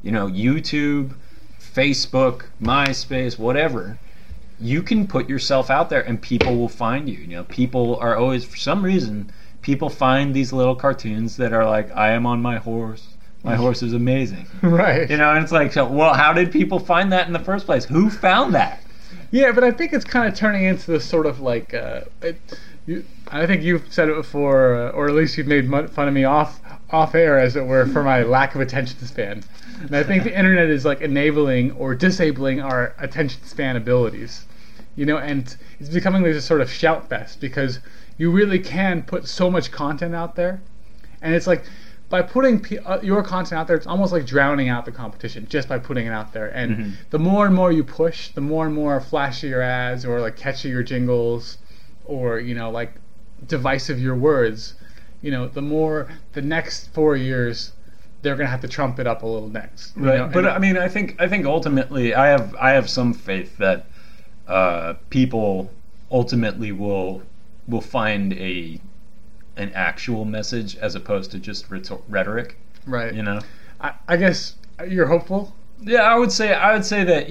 YouTube, Facebook, MySpace, whatever, you can put yourself out there and people will find you. People are always, for some reason, people find these little cartoons that are like, I am on my horse. My horse is amazing. Right. And it's like, well, how did people find that in the first place? Who found that? Yeah, but I think it's kind of turning into this sort of like, I think you've said it before, or at least you've made fun of me off air, as it were, for my lack of attention span. And I think the internet is like enabling or disabling our attention span abilities, and it's becoming like this sort of shout fest, because you really can put so much content out there, and it's like by putting your content out there, it's almost like drowning out the competition just by putting it out there. And the more and more you push, the more and more flashy your ads or like catchy your jingles, or like divisive your words, the more the next 4 years they're gonna have to trump it up a little next. Right. But I mean, I think ultimately, I have some faith that people ultimately will find an actual message as opposed to just rhetoric. Right. I guess you're hopeful. Yeah, I would say that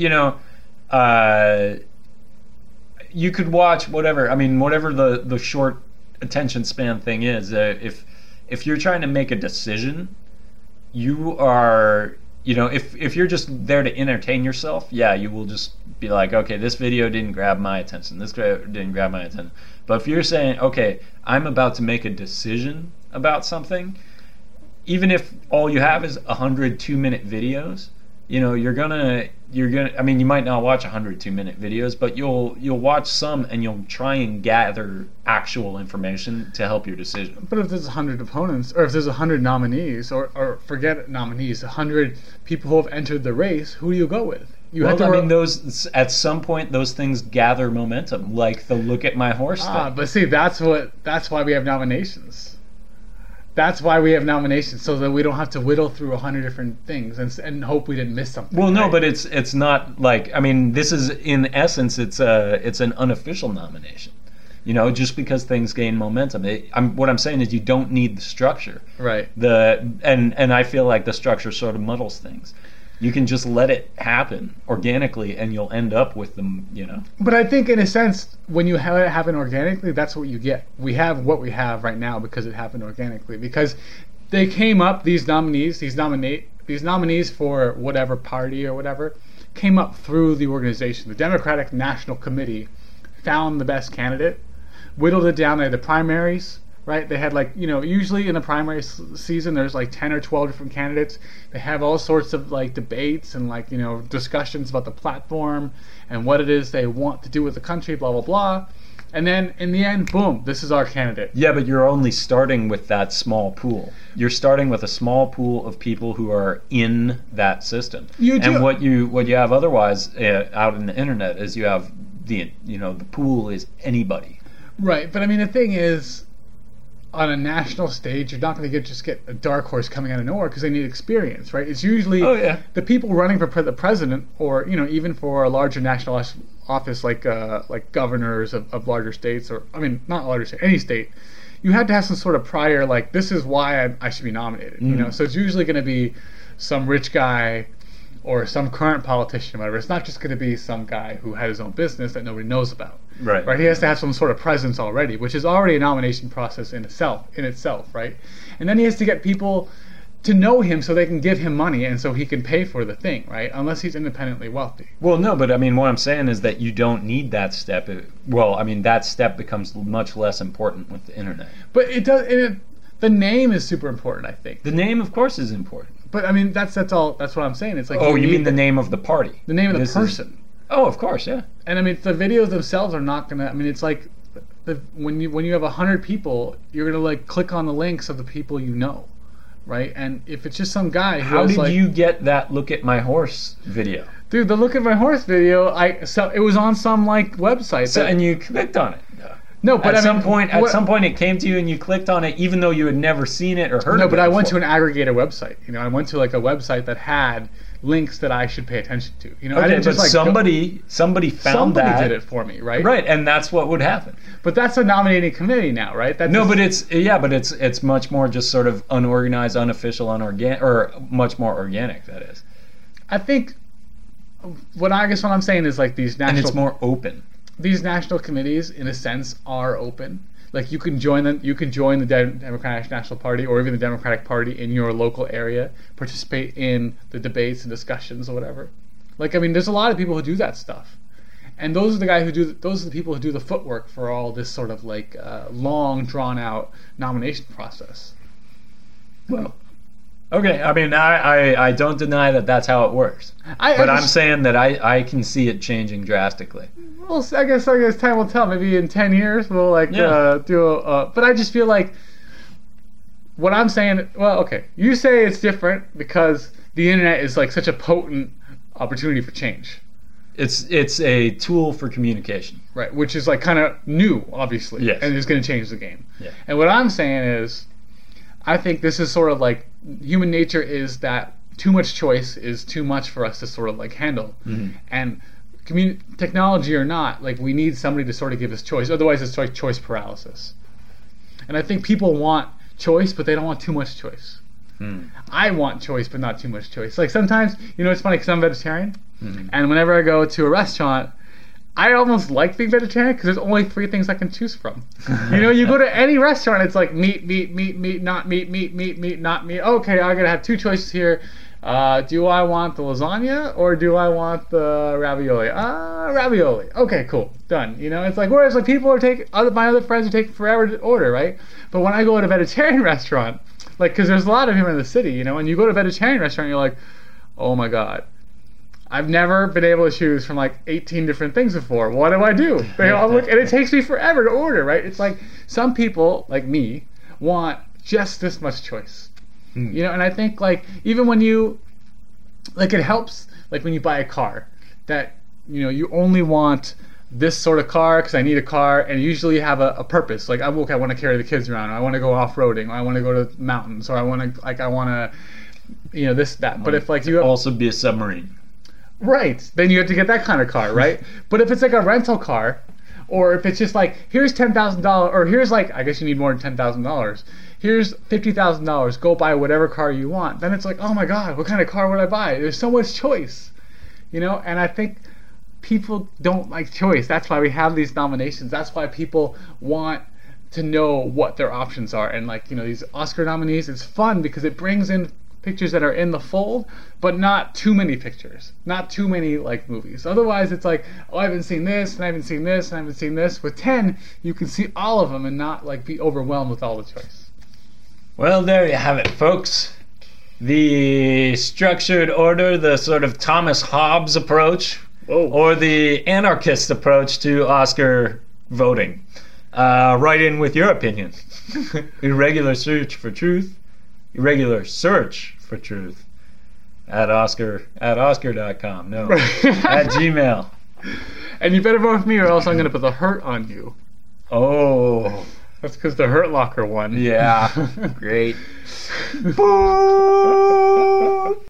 you could watch whatever. I mean, whatever the short attention span thing is. If you're trying to make a decision, you are, if you're just there to entertain yourself, yeah, you will just be like, okay, this video didn't grab my attention. This didn't grab my attention. But if you're saying, okay, I'm about to make a decision about something, even if all you have is 100 2-minute videos, you're gonna. I mean, you might not watch 100 2-minute videos, but you'll watch some and you'll try and gather actual information to help your decision. But if there's 100 opponents, or if there's 100 nominees, or forget nominees, 100 people who have entered the race, who do you go with? Those at some point those things gather momentum, like the look at my horse thing. But see, that's why we have nominations. That's why we have nominations, so that we don't have to whittle through 100 different things and hope we didn't miss something. Well, no, but it's not like, I mean, this is in essence it's an unofficial nomination. Just because things gain momentum. What I'm saying is you don't need the structure. Right. And I feel like the structure sort of muddles things. You can just let it happen organically, and you'll end up with them, But I think, in a sense, when you have it happen organically, that's what you get. We have what we have right now because it happened organically. Because they came up, these nominees for whatever party or whatever, came up through the organization. The Democratic National Committee found the best candidate, whittled it down. They had the primaries. Right, they had usually in the primary season there's 10 or 12 different candidates. They have all sorts of debates and discussions about the platform and what it is they want to do with the country, blah blah blah. And then in the end, boom, this is our candidate. Yeah, but you're only starting with that small pool. You're starting with a small pool of people who are in that system. You do. And what you have otherwise out in the internet is you have the pool is anybody. Right, but I mean the thing is, on a national stage, you're not going to just get a dark horse coming out of nowhere because they need experience, right? It's usually the people running for the president, or even for a larger national office like governors of larger states, or I mean not larger state, any state. You had to have some sort of prior, this is why I should be nominated. So it's usually going to be some rich guy or some current politician, whatever. It's not just going to be some guy who had his own business that nobody knows about. Right. He has to have some sort of presence already, which is already a nomination process in itself, right? And then he has to get people to know him so they can give him money and so he can pay for the thing, right? Unless he's independently wealthy. Well, no, but I mean, what I'm saying is that you don't need that step. Well, I mean, that step becomes much less important with the internet. But it does. The name is super important, I think. The name, of course, is important. But I mean, that's all. That's what I'm saying. It's like, you mean the name of the party? The name of the person. Oh, of course, yeah. And I mean, the videos themselves are not gonna. I mean, it's like when you have 100 people, you're gonna click on the links of the people you know, right? And if it's just some guy, how did you get that "Look at My Horse" video? Dude, the "Look at My Horse" video, it was on some website. And you clicked on it. No, but at some point it came to you and you clicked on it, even though you had never seen it or heard of it. No, but I went to an aggregator website. I went to a website that had links that I should pay attention to. Okay, I didn't somebody found that. Somebody did it for me, right? Right, and that's what would happen. But that's a nominating committee now, right? But it's much more just sort of unorganized, unofficial, unorganic, or much more organic. That is. I think what I'm saying is like these And national it's more open. these national committees, in a sense, are open. Like you can join them. You can join the Democratic National Party or even the Democratic Party in your local area. Participate in the debates and discussions or whatever. Like I mean, there's a lot of people who do that stuff, and those are the guys who do. Those are the people who do the footwork for all this sort of like long, drawn out nomination process. Well, okay. I mean, I don't deny that that's how it works. But I'm saying that I can see it changing drastically. Well, I guess time will tell. Maybe in 10 years we'll do a. But I just feel like what I'm saying. Well, okay, you say it's different because the internet is like such a potent opportunity for change. It's a tool for communication, right? Which is like kind of new, obviously, yes, and it's going to change the game. Yeah. And what I'm saying is, I think this is sort of like human nature is that too much choice is too much for us to sort of like handle, and technology or not, like we need somebody to sort of give us choice. Otherwise, it's like choice paralysis. And I think people want choice, but they don't want too much choice. I want choice, but not too much choice. Like sometimes, it's funny because I'm vegetarian, and whenever I go to a restaurant, I almost like being vegetarian because there's only 3 things I can choose from. You go to any restaurant, it's like meat, not meat, not meat. Okay, I'm gonna have 2 choices here. Do I want the lasagna or do I want the ravioli? Ravioli. Okay, cool, done. It's like whereas like people are my other friends are taking forever to order, right? But when I go to a vegetarian restaurant, like because there's a lot of them in the city, and you go to a vegetarian restaurant, you're like, oh my god. I've never been able to choose from like 18 different things before. What do I do? They all look, and it takes me forever to order, right? It's like some people, like me, want just this much choice. And I think like even when you, like it helps, like when you buy a car, that, you only want this sort of car because I need a car, and usually you have a purpose. Like I want to carry the kids around, or I want to go off-roading, or I want to go to mountains, or I want to, this, that. But if like you have, also be a submarine. Right, then you have to get that kind of car, right? But if it's like a rental car, or if it's just like, here's $10,000, or here's like, I guess you need more than $10,000. Here's $50,000, go buy whatever car you want. Then it's like, oh my god, what kind of car would I buy? There's so much choice, and I think people don't like choice. That's why we have these nominations. That's why people want to know what their options are. And like, these Oscar nominees, it's fun because it brings in pictures that are in the fold, but not too many pictures, not too many like movies. Otherwise it's like, oh, I haven't seen this, and I haven't seen this, and I haven't seen this. With 10, you can see all of them and not like be overwhelmed with all the choice. Well, there you have it, folks. The structured order, the sort of Thomas Hobbes approach, or the anarchist approach to Oscar voting. Write in with your opinion. Irregular search for truth at oscar.com. No, at Gmail. And you better vote with me, or else I'm going to put the hurt on you. Oh, that's because the Hurt Locker won. Yeah, great.